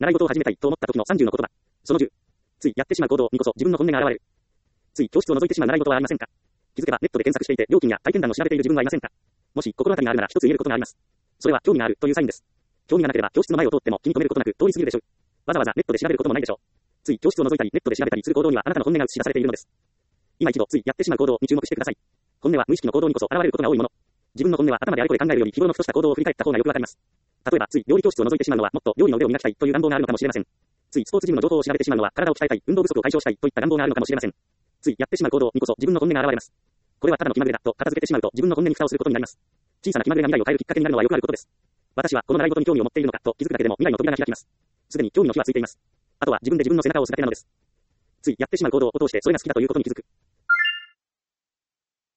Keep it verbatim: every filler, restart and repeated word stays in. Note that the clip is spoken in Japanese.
習い事を始めたいと思った時のさんじゅうの言葉。そのじゅう。ついやってしまう行動にこそ自分の本音が現れる。つい教室を覗いてしまう習い事はありませんか？気づけばネットで検索していて料金や体験談を調べている自分はいませんか？もし心当たりがあるなら一つ言えることがあります。それは興味があるというサインです。興味がなければ教室の前を通っても気に留めることなく通り過ぎるでしょう。わざわざネットで調べることもないでしょう。つい教室を覗いたりネットで調べたりする行動にはあなたの本音が映し出されているのです。今一度ついやってしまう行動に注目してください。本音は無意識の行動にこそ現れることが多いもの。自分の本音は頭であれこれ考えるより日頃のふとした行動を振り返った方がよくわかります。例えばつい料理教室を覗いてしまうのはもっと料理の腕を磨きたいという願望があるのかもしれません。ついスポーツジムの情報を調べてしまうのは体を鍛えたい、運動不足を解消したいといった願望があるのかもしれません。ついやってしまう行動にこそ自分の本音が現れます。これはただの気まぐれだと片付けてしまうと自分の本音に蓋をすることになります。小さな気まぐれが未来を変えるきっかけになるのはよくあることです。私はこの習い事に興味を持っているのかと気づくだけでも未来の扉が開きます。すでに興味の火はついています。あとは自分で自分の背中を押すだけなのです。ついやってしまう行動を通してそれが好きだということに気づく。